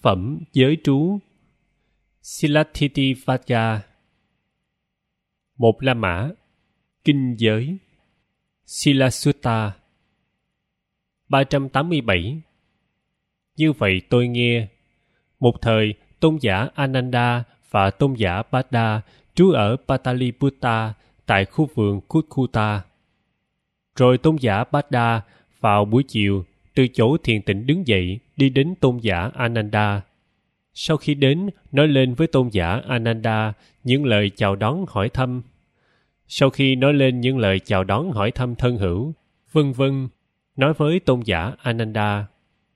Phẩm giới trú Silathithivaya. Một La Mã. Kinh giới Silasutta. 387. Như vậy tôi nghe, một thời tôn giả Ananda và tôn giả Bada trú ở Pataliputta tại khu vườn Kutkuta. Rồi tôn giả Bada vào buổi chiều từ chỗ thiền tịnh đứng dậy đi đến tôn giả Ananda. Sau khi đến, nói lên với tôn giả Ananda những lời chào đón hỏi thăm. Sau khi nói lên những lời chào đón hỏi thăm thân hữu, vân vân, nói với tôn giả Ananda: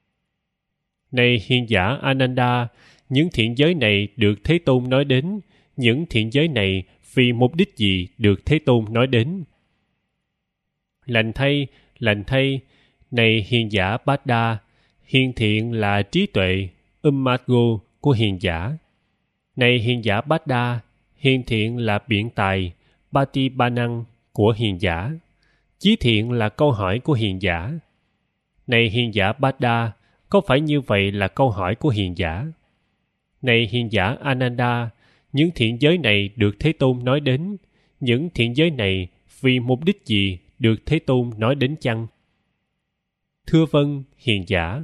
Này hiền giả Ananda, những thiện giới này được Thế Tôn nói đến, những thiện giới này vì mục đích gì được Thế Tôn nói đến? Lành thay, này hiền giả Bada, hiền thiện là trí tuệ, Ummadgo của hiền giả. Này hiền giả Bada, hiền thiện là biện tài, Patipanang của hiền giả. Chí thiện là câu hỏi của hiền giả. Này hiền giả Bada, có phải như vậy là câu hỏi của hiền giả? Này hiền giả Ananda, những thiện giới này được Thế Tôn nói đến, những thiện giới này vì mục đích gì được Thế Tôn nói đến chăng? Thưa vâng, hiền giả.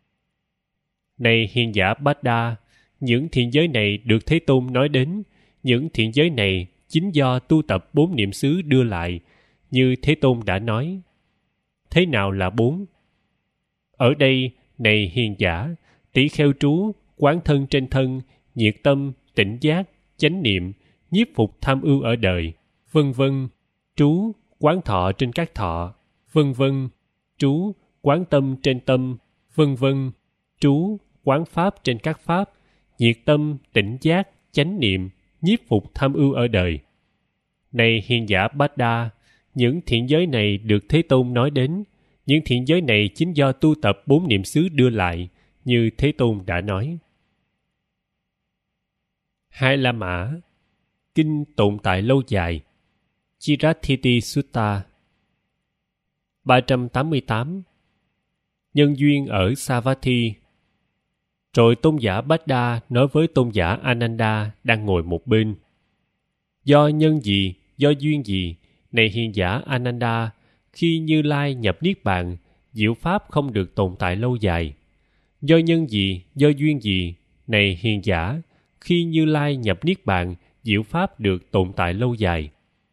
Này hiền giả Bada, những thiện giới này được Thế Tôn nói đến, những thiện giới này chính do tu tập 4 niệm xứ đưa lại, như Thế Tôn đã nói. Thế nào là 4? Ở đây, này hiền giả, tỷ kheo trú, quán thân trên thân, nhiệt tâm, tỉnh giác, chánh niệm, nhiếp phục tham ưu ở đời, vân vân, trú, quán thọ trên các thọ, vân vân, trú, quán tâm trên tâm, vân vân, trú, quán pháp trên các pháp, nhiệt tâm, tỉnh giác, chánh niệm, nhiếp phục tham ưu ở đời. Này hiền giả Bada, những thiện giới này được Thế Tôn nói đến, những thiện giới này chính do tu tập 4 niệm xứ đưa lại, như Thế Tôn đã nói. Hai La Mã. Kinh tồn tại lâu dài Chirathiti Sutta. 388. Nhân duyên ở Savatthi. Rồi tôn giả Bada nói với tôn giả Ananda đang ngồi một bên: Do nhân gì, do duyên gì, này hiền giả Ananda, khi Như Lai nhập Niết Bàn, diệu pháp không được tồn tại lâu dài? Do nhân gì, do duyên gì, này hiền giả, khi Như Lai nhập Niết Bàn, diệu pháp được tồn tại lâu dài?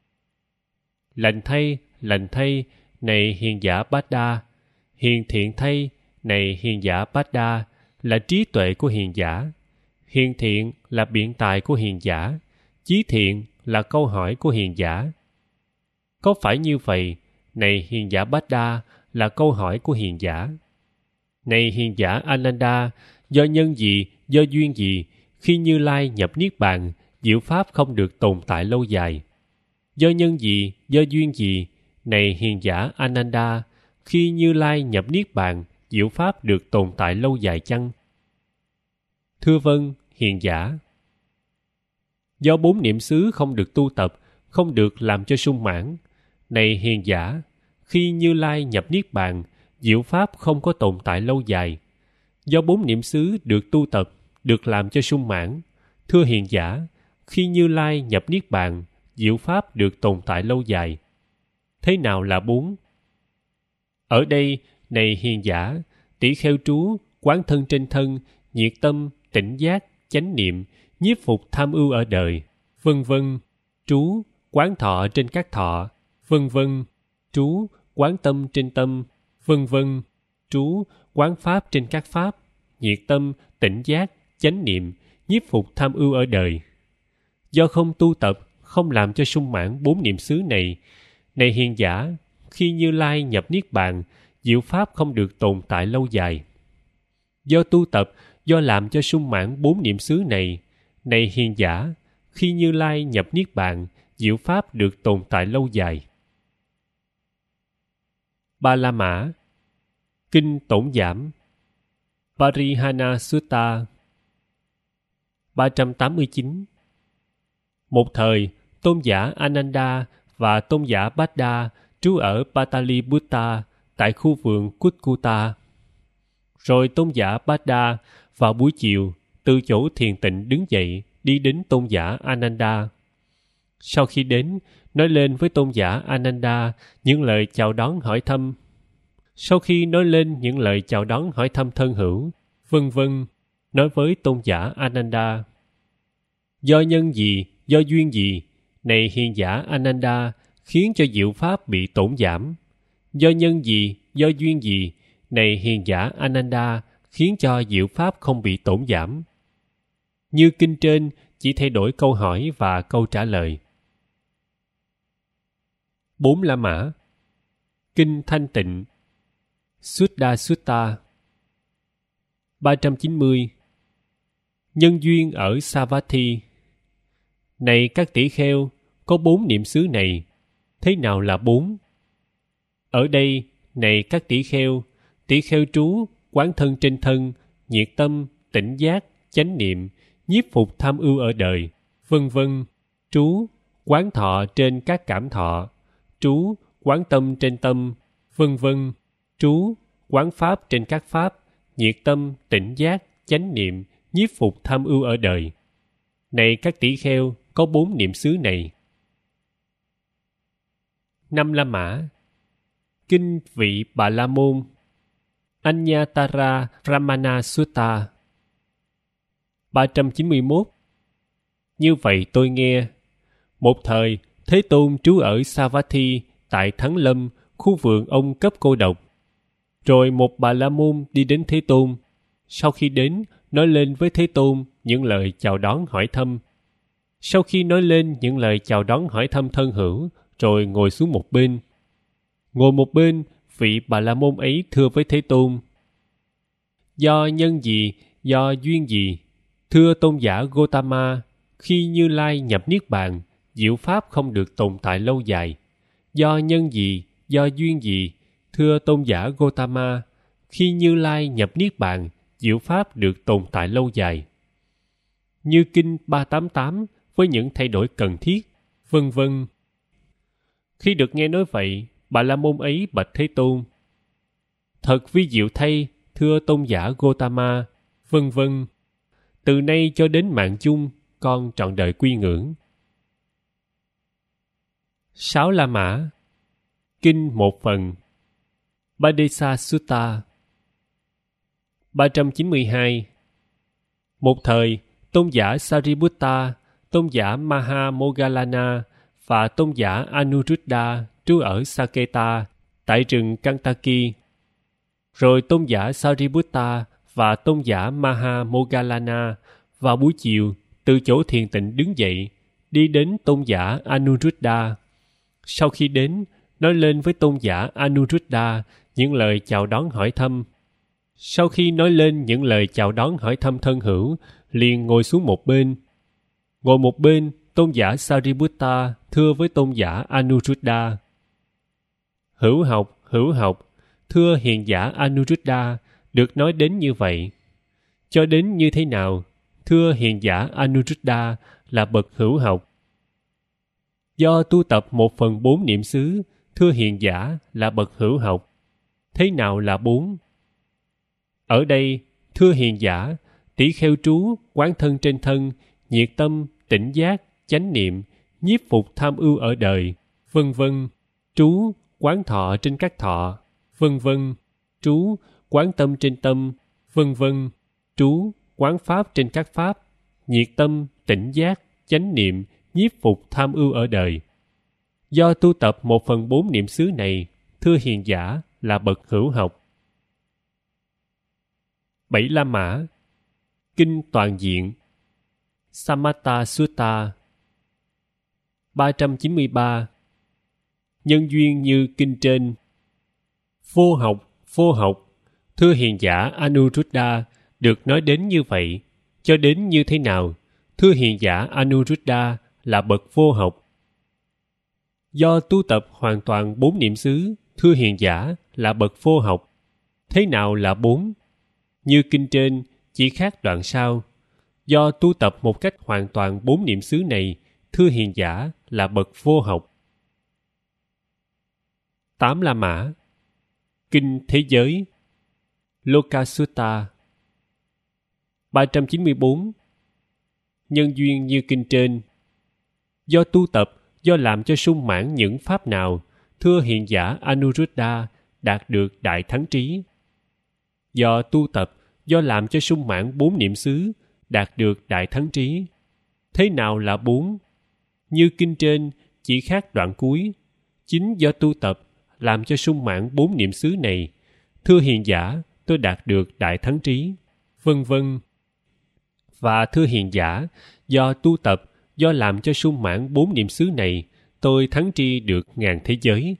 Lành thay, này hiền giả Bada, hiền thiện thay, này hiền giả Bada, là trí tuệ của hiền giả. Hiền thiện là biện tài của hiền giả. Chí thiện là câu hỏi của hiền giả. Có phải như vậy, này hiền giả Bada, là câu hỏi của hiền giả? Này hiền giả Ananda, do nhân gì, do duyên gì, khi Như Lai nhập Niết Bàn, diệu pháp không được tồn tại lâu dài? Do nhân gì, do duyên gì, này hiền giả Ananda, khi Như Lai nhập Niết Bàn, diệu pháp được tồn tại lâu dài chăng? Thưa vâng, hiền giả. Do 4 niệm xứ không được tu tập, không được làm cho sung mãn. Này hiền giả, khi Như Lai nhập Niết Bàn, diệu pháp không có tồn tại lâu dài. Do 4 niệm xứ được tu tập, được làm cho sung mãn. Thưa hiền giả, khi Như Lai nhập Niết Bàn, diệu pháp được tồn tại lâu dài. Thế nào là 4? Ở đây, này hiền giả, tỷ kheo trú, quán thân trên thân, nhiệt tâm, tỉnh giác, chánh niệm, nhiếp phục tham ưu ở đời, vân vân, trú, quán thọ trên các thọ, vân vân, trú, quán tâm trên tâm, vân vân, trú, quán pháp trên các pháp, nhiệt tâm, tỉnh giác, chánh niệm, nhiếp phục tham ưu ở đời. Do không tu tập, không làm cho sung mãn 4 niệm xứ này, này hiền giả, khi Như Lai nhập Niết Bàn, diệu pháp không được tồn tại lâu dài. Do tu tập, do làm cho sung mãn 4 niệm xứ này, này hiền giả, khi Như Lai nhập Niết Bàn, diệu pháp được tồn tại lâu dài. Ba La Mã. Kinh tổn giảm Parihana Sutta. 389. Một thời, tôn giả Ananda và tôn giả Bada trú ở Pataliputta tại khu vườn Kutkuta. Rồi tôn giả Bada Vào buổi chiều, từ chỗ thiền tịnh đứng dậy, đi đến tôn giả Ananda. Sau khi đến, nói lên với tôn giả Ananda những lời chào đón hỏi thăm. Sau khi nói lên những lời chào đón hỏi thăm thân hữu, vân vân, nói với tôn giả Ananda: do nhân gì, do duyên gì, này hiền giả Ananda, khiến cho diệu pháp bị tổn giảm? Do nhân gì, do duyên gì, này hiền giả Ananda, khiến cho diệu pháp không bị tổn giảm? Như kinh trên, chỉ thay đổi câu hỏi và câu trả lời. 4 La Mã. Kinh Thanh Tịnh Suddha Sutta 390. Nhân duyên ở Savatthi. Này các tỷ kheo, có 4 niệm xứ này. Thế nào là 4? Ở đây, này các tỷ kheo trú, quán thân trên thân, nhiệt tâm, tỉnh giác, chánh niệm, nhiếp phục tham ưu ở đời, vân vân, trú, quán thọ trên các cảm thọ, trú, quán tâm trên tâm, vân vân, trú, quán pháp trên các pháp, nhiệt tâm, tỉnh giác, chánh niệm, nhiếp phục tham ưu ở đời. Này các tỷ kheo, có 4 niệm xứ này. 5 La Mã. Kinh Vị Bà La Môn Anyatara Ramana Sutta 391. Như vậy tôi nghe, một thời Thế Tôn trú ở Savatthi tại Thắng Lâm, khu vườn ông Cấp Cô Độc. Rồi một Bà La Môn đi đến Thế Tôn. Sau khi đến, nói lên với Thế Tôn những lời chào đón hỏi thăm. Sau khi nói lên những lời chào đón hỏi thăm thân hữu, rồi ngồi xuống một bên. Ngồi một bên, vị Bà La Môn ấy thưa với Thế Tôn: do nhân gì, do duyên gì, thưa tôn giả Gotama, khi Như Lai nhập Niết Bàn, diệu pháp không được tồn tại lâu dài. Do nhân gì, do duyên gì, thưa tôn giả Gotama, khi Như Lai nhập Niết Bàn, diệu pháp được tồn tại lâu dài. Như kinh 388 với những thay đổi cần thiết, vân vân. Khi được nghe nói vậy, Bà La Môn ấy bạch Thế Tôn: thật vi diệu thay, thưa tôn giả Gotama, vân vân. Từ nay cho đến mạng chung, con trọn đời quy ngưỡng. 6 La Mã. Kinh một phần Badesa Sutta 392. Một thời, tôn giả Sariputta, tôn giả Mahamoggallana và tôn giả Anuruddha trú ở Saketa tại rừng Kantaki. Rồi tôn giả Sariputta và tôn giả Mahamoggallana vào buổi chiều từ chỗ thiền tịnh đứng dậy, đi đến tôn giả Anuruddha. Sau khi đến, nói lên với tôn giả Anuruddha những lời chào đón hỏi thăm. Sau khi nói lên những lời chào đón hỏi thăm thân hữu, liền ngồi xuống một bên. Ngồi một bên, tôn giả Sariputta thưa với tôn giả Anuruddha: hữu học, thưa hiền giả Anuruddha, được nói đến như vậy. Cho đến như thế nào, thưa hiền giả Anuruddha, là bậc hữu học? Do tu tập 1/4 niệm xứ, thưa hiền giả, là bậc hữu học. Thế nào là 4? Ở đây, thưa hiền giả, tỷ kheo trú, quán thân trên thân, nhiệt tâm, tỉnh giác, chánh niệm, nhiếp phục tham ưu ở đời, vân vân, trú, quán thọ trên các thọ, vân vân, trú, quán tâm trên tâm, vân vân, trú, quán pháp trên các pháp, nhiệt tâm, tỉnh giác, chánh niệm, nhiếp phục tham ưu ở đời. Do tu tập 1/4 niệm xứ này, thưa hiền giả, là bậc hữu học. 7 La Mã. Kinh toàn diện Samatha Sutta 393. Nhân duyên như kinh trên. Vô học, thưa hiền giả Anuruddha, được nói đến như vậy. Cho đến như thế nào, thưa hiền giả Anuruddha, là bậc vô học? Do tu tập hoàn toàn 4 niệm xứ, thưa hiền giả, là bậc vô học. Thế nào là 4? Như kinh trên, chỉ khác đoạn sau. Do tu tập một cách hoàn toàn 4 niệm xứ này, thưa hiền giả, là bậc vô học. 8 La Mã. Kinh Thế Giới Loka Sutta 394. Nhân duyên như kinh trên. Do tu tập, do làm cho sung mãn những pháp nào, thưa hiền giả Anuruddha đạt được đại thắng trí. Do tu tập, do làm cho sung mãn 4 niệm xứ, đạt được đại thắng trí. Thế nào là 4? Như kinh trên, chỉ khác đoạn cuối. Chính do tu tập, làm cho sung mãn 4 niệm xứ này, thưa hiền giả, tôi đạt được đại thắng trí, vân vân. Và thưa hiền giả, do tu tập, do làm cho sung mãn 4 niệm xứ này, tôi thắng tri được ngàn thế giới.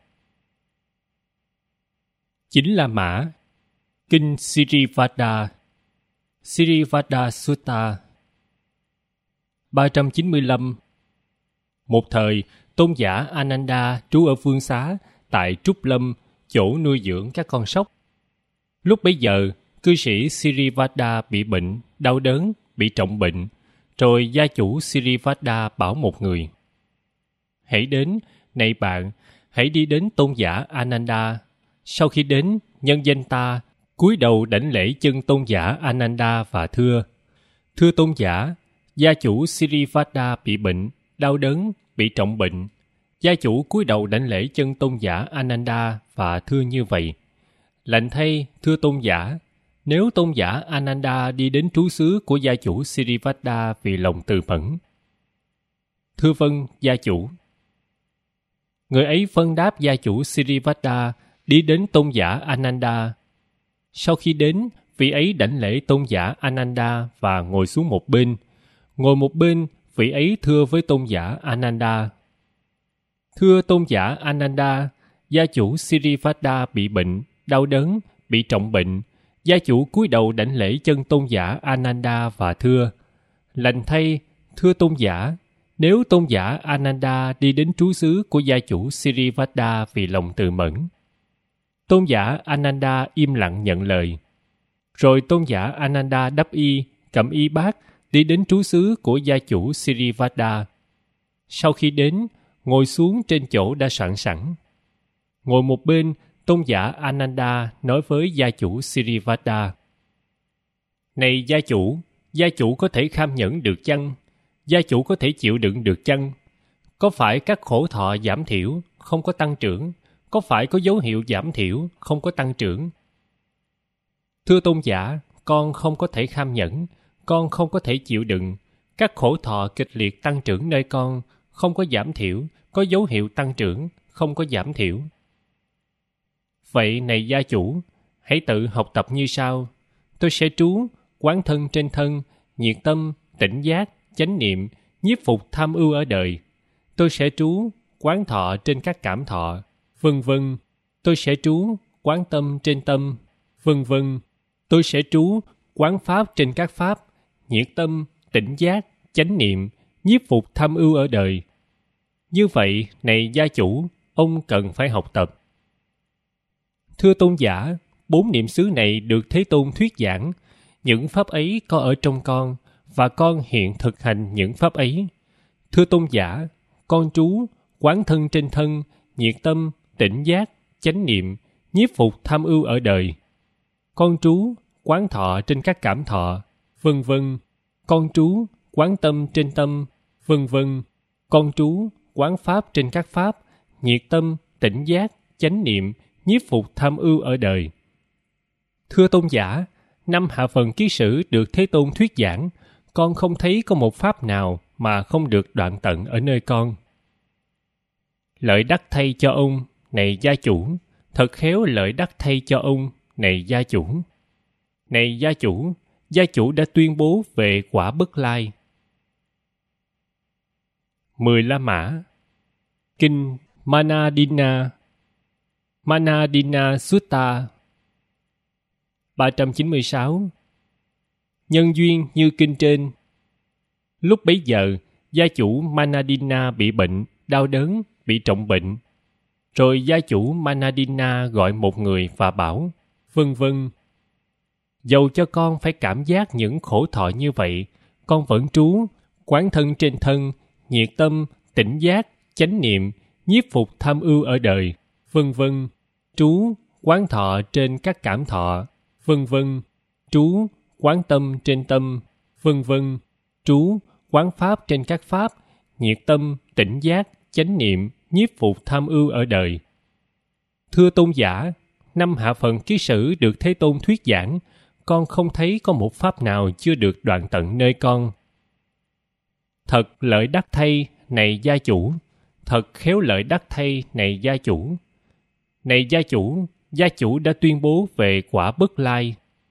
Chính là mã. Kinh Sirivada, Sirivada Sutta. 395. Một thời, tôn giả Ananda trú ở Vương Xá, tại Trúc Lâm, chỗ nuôi dưỡng các con sóc. Lúc bấy giờ, cư sĩ Sirivada bị bệnh, đau đớn, bị trọng bệnh. Rồi gia chủ Sirivada bảo một người: hãy đến, này bạn, hãy đi đến tôn giả Ananda. Sau khi đến, nhân danh ta cúi đầu đảnh lễ chân tôn giả Ananda và thưa: thưa tôn giả, gia chủ Sirivada bị bệnh, đau đớn, bị trọng bệnh. Gia chủ cúi đầu đảnh lễ chân tôn giả Ananda và thưa như vậy: lành thay, thưa tôn giả, nếu tôn giả Ananda đi đến trú xứ của gia chủ Sirivada vì lòng từ mẫn. Thưa vâng, gia chủ. Người ấy vâng đáp gia chủ Sirivada, đi đến tôn giả Ananda. Sau khi đến, vị ấy đảnh lễ tôn giả Ananda và ngồi xuống một bên. Ngồi một bên, vị ấy thưa với tôn giả Ananda: thưa tôn giả Ananda, gia chủ Sirivada bị bệnh, đau đớn, bị trọng bệnh. Gia chủ cúi đầu đảnh lễ chân tôn giả Ananda và thưa: lành thay, thưa tôn giả, nếu tôn giả Ananda đi đến trú xứ của gia chủ Sirivada vì lòng từ mẫn. Tôn giả Ananda im lặng nhận lời. Rồi tôn giả Ananda đắp y, cầm y bát, đi đến trú xứ của gia chủ Sirivada. Sau khi đến, ngồi xuống trên chỗ đã soạn sẵn. Ngồi một bên, tôn giả Ananda nói với gia chủ Sirivada: này gia chủ có thể kham nhẫn được chăng? Gia chủ có thể chịu đựng được chăng? Có phải các khổ thọ giảm thiểu, không có tăng trưởng? Có phải có dấu hiệu giảm thiểu, không có tăng trưởng? Thưa tôn giả, con không có thể kham nhẫn, con không có thể chịu đựng. Các khổ thọ kịch liệt tăng trưởng nơi con, không có giảm thiểu, có dấu hiệu tăng trưởng, không có giảm thiểu. Vậy này gia chủ, hãy tự học tập như sau. Tôi sẽ trú, quán thân trên thân, nhiệt tâm, tỉnh giác, chánh niệm, nhiếp phục tham ưu ở đời. Tôi sẽ trú, quán thọ trên các cảm thọ, vân vân. Tôi sẽ trú, quán tâm trên tâm, vân vân. Tôi sẽ trú, quán pháp trên các pháp, nhiệt tâm, tỉnh giác, chánh niệm, nhiếp phục tham ưu ở đời. Như vậy, này gia chủ, ông cần phải học tập. Thưa tôn giả, 4 niệm xứ này được Thế Tôn thuyết giảng. Những pháp ấy có ở trong con, và con hiện thực hành những pháp ấy. Thưa tôn giả, con trú, quán thân trên thân, nhiệt tâm, tỉnh giác, chánh niệm, nhiếp phục tham ưu ở đời. Con trú, quán thọ trên các cảm thọ, vân vân. Con trú, quán tâm trên tâm, vân vân. Con trú, quán pháp trên các pháp, nhiệt tâm, tỉnh giác, chánh niệm, nhiếp phục tham ưu ở đời. Thưa tôn giả, 5 hạ phần ký sử được Thế Tôn thuyết giảng, con không thấy có một pháp nào mà không được đoạn tận ở nơi con. Lợi đắc thay cho ông, này gia chủ, thật khéo lợi đắc thay cho ông, này gia chủ. Này gia chủ đã tuyên bố về quả bất lai. 10 La Mã. Kinh Manadina, Manadina Sutta. 396. Nhân duyên như kinh trên. Lúc bấy giờ, gia chủ Manadina bị bệnh, đau đớn, bị trọng bệnh. Rồi gia chủ Manadina gọi một người và bảo: vân vân. Dầu cho con phải cảm giác những khổ thọ như vậy, con vẫn trú, quán thân trên thân, nhiệt tâm, tỉnh giác, chánh niệm, nhiếp phục tham ưu ở đời, vân vân. Trú, quán thọ trên các cảm thọ, vân vân. Trú, quán tâm trên tâm, vân vân. Trú, quán pháp trên các pháp, nhiệt tâm, tỉnh giác, chánh niệm, nhiếp phục tham ưu ở đời. Thưa tôn giả, năm hạ phần ký sử được Thế Tôn thuyết giảng, con không thấy có một pháp nào chưa được đoạn tận nơi con. Thật lợi đắc thay, này gia chủ. Thật khéo lợi đắc thay, này gia chủ. Này gia chủ đã tuyên bố về quả bất lai.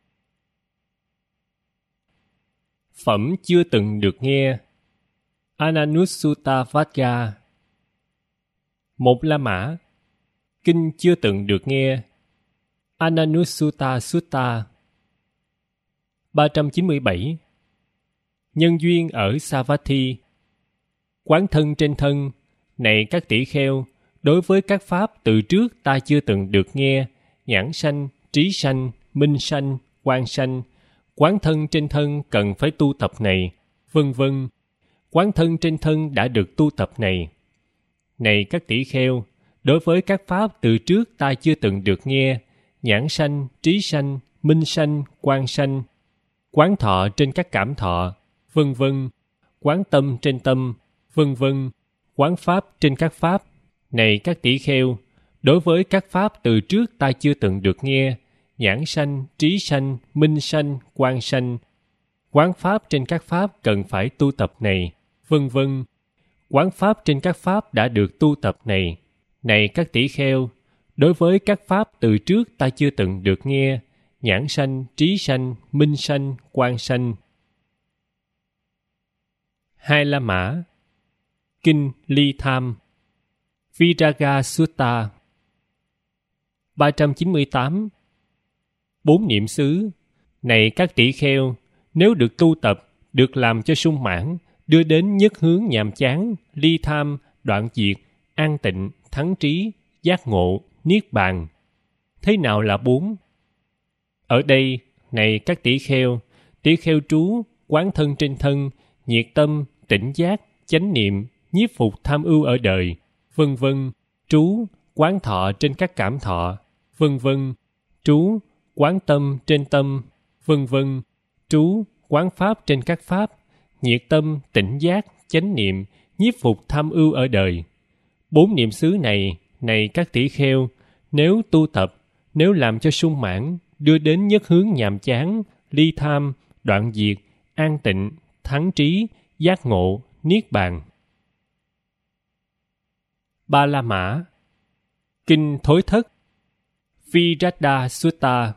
Phẩm chưa từng được nghe. Ananussutavagga. Một La Mã. Kinh chưa từng được nghe. Ananussutta Sutta. 397. Nhân duyên ở Savatthi. Quán thân trên thân, này các tỷ kheo, đối với các pháp từ trước ta chưa từng được nghe, nhãn sanh, trí sanh, minh sanh, quang sanh, quán thân trên thân cần phải tu tập này, vân vân. Quán thân trên thân đã được tu tập này. Này các tỷ kheo, đối với các pháp từ trước ta chưa từng được nghe, nhãn sanh, trí sanh, minh sanh, quang sanh, quán thọ trên các cảm thọ, vân vân. Quán tâm trên tâm, vân vân. Quán pháp trên các pháp. Này các tỷ kheo, đối với các pháp từ trước ta chưa từng được nghe, nhãn sanh, trí sanh, minh sanh, quang sanh, quán pháp trên các pháp cần phải tu tập này, vân vân. Quán pháp trên các pháp đã được tu tập này. Này các tỷ kheo, đối với các pháp từ trước ta chưa từng được nghe, nhãn sanh, trí sanh, minh sanh, quang sanh. Hai La Mã. Kinh Ly Tham. Viraga Sutta. 398. Bốn niệm xứ. Này các tỷ kheo, nếu được tu tập, được làm cho sung mãn, đưa đến nhất hướng nhàm chán, ly tham, đoạn diệt, an tịnh, thắng trí, giác ngộ, niết bàn. Thế nào là bốn? Ở đây, này các tỷ kheo trú, quán thân trên thân, nhiệt tâm, tỉnh giác, chánh niệm, nhiếp phục tham ưu ở đời, vân vân. Trú, quán thọ trên các cảm thọ, vân vân. Trú, quán tâm trên tâm, vân vân. Trú, quán pháp trên các pháp, nhiệt tâm, tỉnh giác, chánh niệm, nhiếp phục tham ưu ở đời. Bốn niệm xứ này, này các tỷ kheo, nếu tu tập, nếu làm cho sung mãn, đưa đến nhất hướng nhàm chán, ly tham, đoạn diệt, an tịnh, thắng trí, giác ngộ, niết bàn. Ba La Mã. Kinh Thối Thất. Virada Sutta.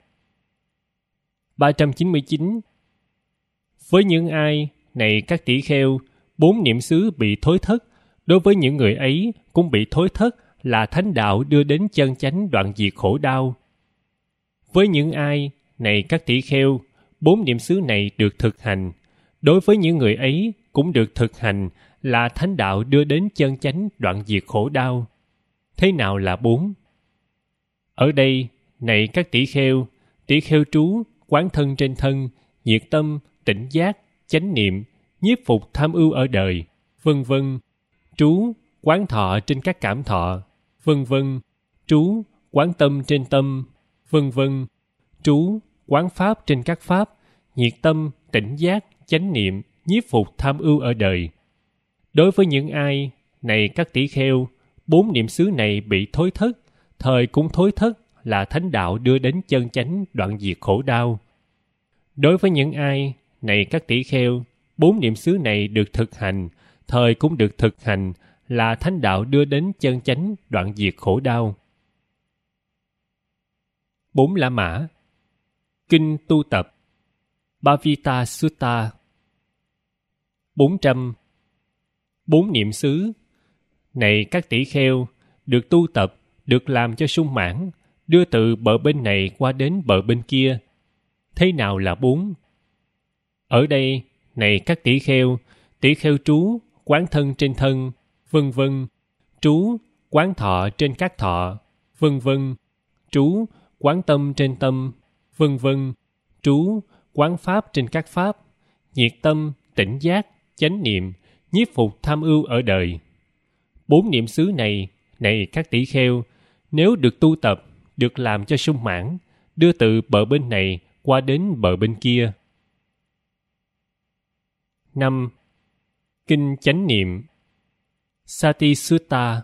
399. Với những ai, này các tỷ kheo, bốn niệm xứ bị thối thất, đối với những người ấy cũng bị thối thất là thánh đạo đưa đến chân chánh đoạn diệt khổ đau. Với những ai, này các tỷ kheo, bốn niệm xứ này được thực hành, đối với những người ấy cũng được thực hành là thánh đạo đưa đến chân chánh đoạn diệt khổ đau. Thế nào là bốn? Ở đây, này các tỷ kheo trú, quán thân trên thân, nhiệt tâm, tỉnh giác, chánh niệm, nhiếp phục tham ưu ở đời, vân vân. Trú, quán thọ trên các cảm thọ, vân vân. Trú, quán tâm trên tâm, vân vân. Trú, quán pháp trên các pháp, nhiệt tâm, tỉnh giác, chánh niệm, nhiếp phục tham ưu ở đời. Đối với những ai, này các tỷ kheo, bốn niệm xứ này bị thối thất, thời cũng thối thất là thánh đạo đưa đến chân chánh đoạn diệt khổ đau. Đối với những ai, này các tỷ kheo, bốn niệm xứ này được thực hành, thời cũng được thực hành là thánh đạo đưa đến chân chánh đoạn diệt khổ đau. Bốn La Mã. Kinh Tu Tập. Bhavita Sutta. 400. Bốn niệm xứ. Này các tỷ kheo, được tu tập, được làm cho sung mãn, đưa từ bờ bên này qua đến bờ bên kia. Thế nào là bốn? Ở đây, này các tỷ kheo trú, quán thân trên thân, vân vân. Trú, quán thọ trên các thọ, vân vân. Trú, quán tâm trên tâm, vân vân. Trú, quán pháp trên các pháp, nhiệt tâm, tỉnh giác, chánh niệm, nhiếp phục tham ưu ở đời. Bốn niệm xứ này, này các tỷ kheo, nếu được tu tập, được làm cho sung mãn, đưa từ bờ bên này qua đến bờ bên kia. 5. Kinh Chánh Niệm Sati Sutta.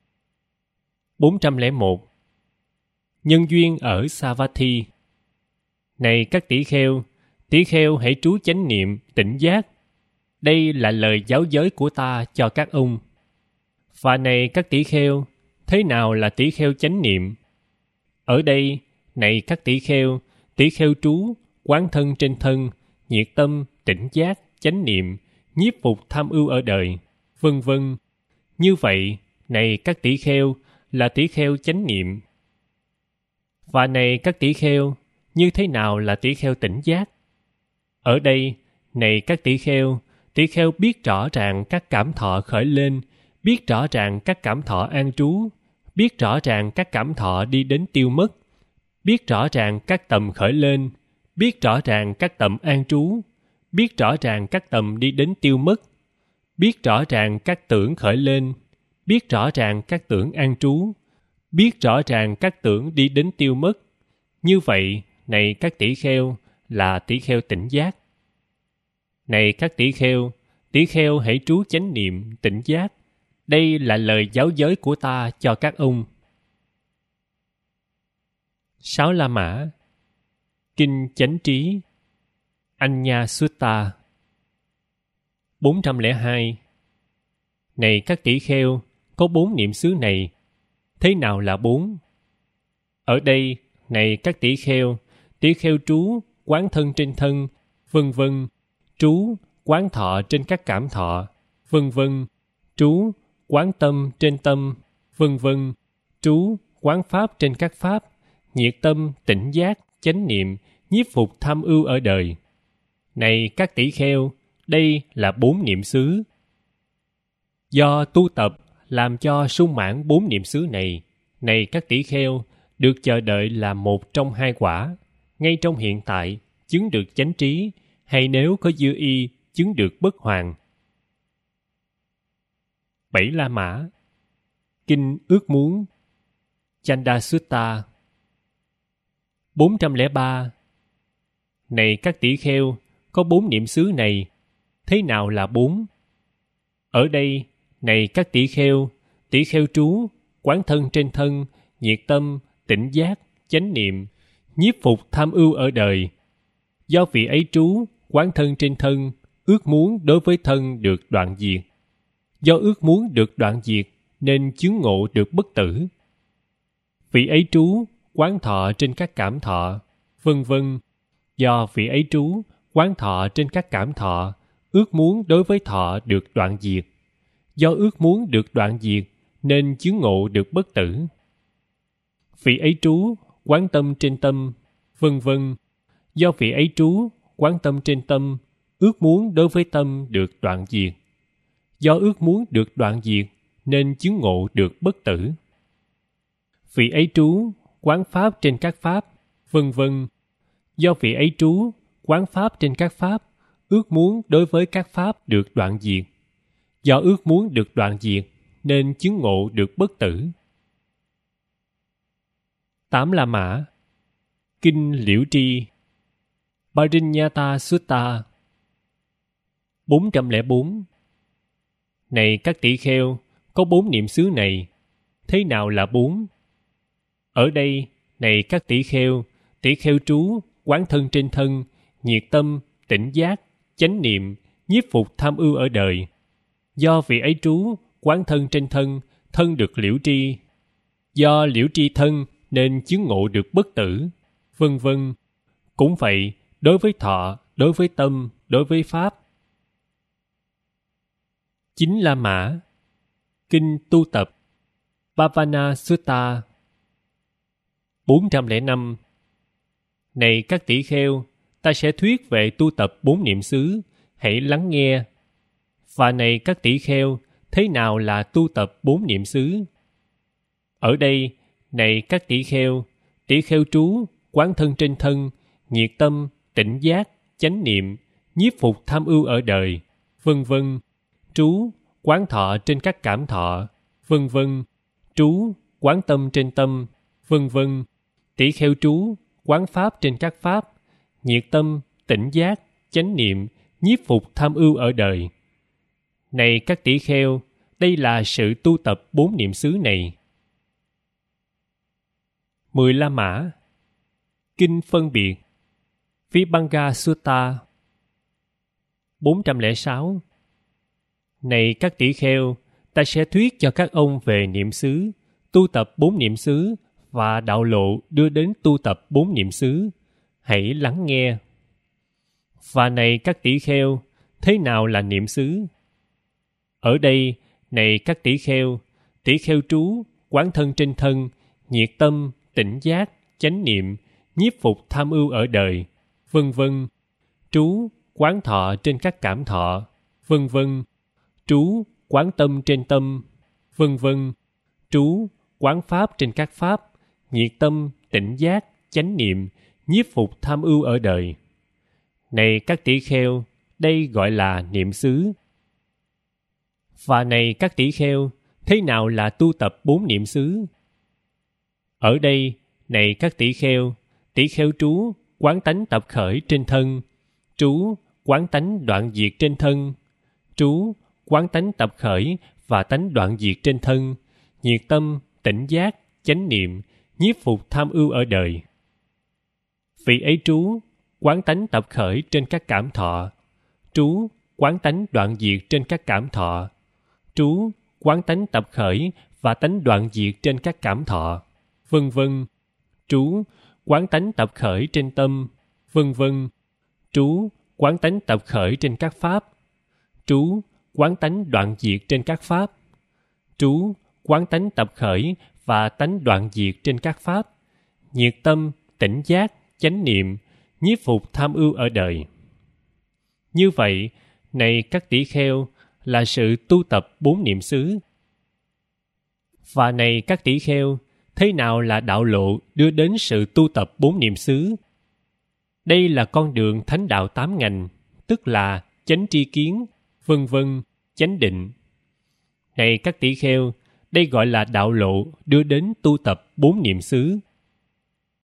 401. Nhân duyên ở Savatthi. Này các tỷ kheo hãy trú chánh niệm, tỉnh giác. Đây là lời giáo giới của ta cho các ông. Và này các tỷ kheo, thế nào là tỷ kheo chánh niệm? Ở đây, này các tỷ kheo trú, quán thân trên thân, nhiệt tâm, tỉnh giác, chánh niệm, nhiếp phục tham ưu ở đời, vân vân. Như vậy, này các tỷ kheo, là tỷ kheo chánh niệm. Và này các tỷ kheo, như thế nào là tỷ kheo tỉnh giác? Ở đây, này các tỷ kheo biết rõ ràng các cảm thọ khởi lên, biết rõ ràng các cảm thọ an trú, biết rõ ràng các cảm thọ đi đến tiêu mất, biết rõ ràng các tầm khởi lên, biết rõ ràng các tầm an trú, biết rõ ràng các tầm đi đến tiêu mất, biết rõ ràng các tưởng khởi lên, biết rõ ràng các tưởng an trú, biết rõ ràng các tưởng đi đến tiêu mất. Như vậy, này các tỷ kheo, là tỷ kheo tỉnh giác. Này các tỷ kheo hãy trú chánh niệm, tỉnh giác. Đây là lời giáo giới của ta cho các ông. 6 La Mã. Kinh Chánh Trí Anya Sutta. 402. Này các tỷ kheo, có 4 niệm xứ này. Thế nào là 4? Ở đây, này các tỷ kheo trú, quán thân trên thân, vân vân, trú, quán thọ trên các cảm thọ, vân vân, trú, quán tâm trên tâm, vân vân, trú, quán pháp trên các pháp, nhiệt tâm, tỉnh giác, chánh niệm, nhiếp phục tham ưu ở đời. Này các tỷ kheo, đây là 4 niệm xứ. Do tu tập làm cho sung mãn 4 niệm xứ này, này các tỷ kheo, được chờ đợi là một trong 2 quả, ngay trong hiện tại, chứng được chánh trí, hay nếu có dư y, chứng được bất hoàn. 7 La Mã. Kinh Ước Muốn Chanda Sutta. 403. Này các tỷ kheo, có 4 niệm xứ này. Thế nào là 4? Ở đây, này các tỷ kheo trú, quán thân trên thân, nhiệt tâm, tỉnh giác, chánh niệm, nhiếp phục tham ưu ở đời. Do vị ấy trú, quán thân trên thân, ước muốn đối với thân được đoạn diệt. Do ước muốn được đoạn diệt, nên chứng ngộ được bất tử. Vị ấy trú, quán thọ trên các cảm thọ, vân vân. Do vị ấy trú, quán thọ trên các cảm thọ, ước muốn đối với thọ được đoạn diệt. Do ước muốn được đoạn diệt, nên chứng ngộ được bất tử. Vị ấy trú, quán tâm trên tâm, vân vân. Do vị ấy trú, quán tâm trên tâm, ước muốn đối với tâm được đoạn diệt. Do ước muốn được đoạn diệt, nên chứng ngộ được bất tử. Vị ấy trú, quán pháp trên các pháp, vân vân. Do vị ấy trú, quán pháp trên các pháp, ước muốn đối với các pháp được đoạn diệt. Do ước muốn được đoạn diệt, nên chứng ngộ được bất tử. 8 La Mã. Kinh Liễu Tri Pariññata Sutta. 404. Này các tỷ kheo, có 4 niệm xứ này. Thế nào là 4? Ở đây, này các tỷ kheo trú, quán thân trên thân, nhiệt tâm, tỉnh giác, chánh niệm, nhiếp phục tham ưu ở đời. Do vị ấy trú, quán thân trên thân, thân được liễu tri. Do liễu tri thân, nên chứng ngộ được bất tử, vân vân. Cũng vậy, đối với thọ, đối với tâm, đối với pháp. 9 La Mã. Kinh Tu Tập Bhavana Sutta. 405. Này các tỷ kheo, ta sẽ thuyết về tu tập 4 niệm xứ, hãy lắng nghe. Và này các tỷ kheo, thế nào là tu tập 4 niệm xứ? Ở đây, này các tỷ kheo trú, quán thân trên thân, nhiệt tâm, tỉnh giác, chánh niệm, nhiếp phục tham ưu ở đời, vân vân. Trú, quán thọ trên các cảm thọ, vân vân. Trú, quán tâm trên tâm, vân vân. Tỷ kheo trú, quán pháp trên các pháp, nhiệt tâm, tỉnh giác, chánh niệm, nhiếp phục tham ưu ở đời. Này các tỷ kheo, đây là sự tu tập 4 niệm xứ này. 10 La Mã. Kinh phân biệt. Vibhanga Sutta 406. Này các tỷ kheo, ta sẽ thuyết cho các ông về niệm xứ, tu tập 4 niệm xứ và đạo lộ đưa đến tu tập 4 niệm xứ. Hãy lắng nghe. Và này các tỷ kheo, thế nào là niệm xứ? Ở đây, này các tỷ kheo trú, quán thân trên thân, nhiệt tâm, tỉnh giác, chánh niệm, nhiếp phục tham ưu ở đời, vân vân. Trú, quán thọ trên các cảm thọ, vân vân. Trú, quán tâm trên tâm, vân vân. Trú, quán pháp trên các pháp, nhiệt tâm, tỉnh giác, chánh niệm, nhiếp phục tham ưu ở đời. Này các tỷ kheo, đây gọi là niệm xứ. Và này các tỷ kheo, thế nào là tu tập 4 niệm xứ? Ở đây, này các tỷ kheo trú, quán tánh tập khởi trên thân, trú, quán tánh đoạn diệt trên thân, trú, quán tánh tập khởi và tánh đoạn diệt trên thân, nhiệt tâm, tỉnh giác, chánh niệm, nhiếp phục tham ưu ở đời. Vị ấy trú, quán tánh tập khởi trên các cảm thọ, trú, quán tánh đoạn diệt trên các cảm thọ, trú, quán tánh tập khởi và tánh đoạn diệt trên các cảm thọ, vân vân. Trú, quán tánh tập khởi trên tâm, vân vân. Trú, quán tánh tập khởi trên các pháp. Trú, quán tánh đoạn diệt trên các pháp. Trú, quán tánh tập khởi và tánh đoạn diệt trên các pháp. Nhiệt tâm, tỉnh giác, chánh niệm, nhiếp phục tham ưu ở đời. Như vậy, này các tỷ kheo, là sự tu tập 4 niệm xứ. Và này các tỷ kheo, thế nào là đạo lộ đưa đến sự tu tập 4 niệm xứ? Đây là con đường thánh đạo 8 ngành, tức là chánh tri kiến, vân vân, chánh định. Này các tỷ kheo, đây gọi là đạo lộ đưa đến tu tập 4 niệm xứ.